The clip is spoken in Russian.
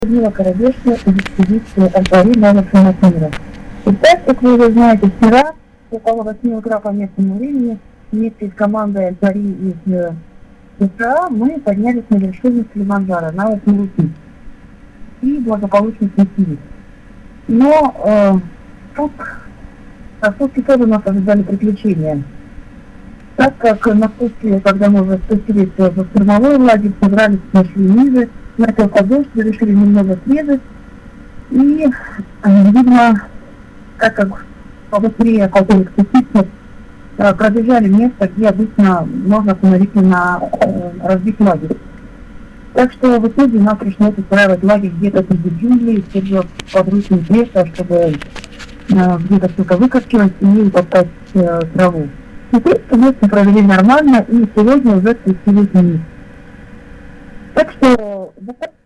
Людмила Королевская из экспедиции «Альпари новых мира». Итак, как вы уже знаете, вчера около 8 утра по местному времени вместе с командой «Альпари» из США мы поднялись на вершину Килиманджаро, на Смурути, и благополучно снеслись. Но тут тоже нас ожидали приключения. Так как на спуске, когда мы уже спустились в штурмовой лагерь, собрались, нашли ниже, начался дождь, решили немного срезать. И, видимо, так как побыстрее хотели спуститься, пробежали место, где обычно можно остановиться на разбить лагерь. Так что в итоге нам пришлось устраивать лагерь где-то среди джунглей, использовав подручные средства, чтобы где-то что-то выкорчевать и утоптать траву. Теперь мы провели нормально, и сегодня уже спустились вниз. Так что